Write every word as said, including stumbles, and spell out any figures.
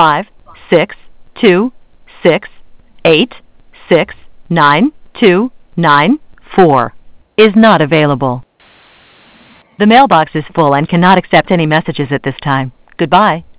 five six two six eight six nine two nine four is not available. The mailbox is full and cannot accept any messages at this time. Goodbye.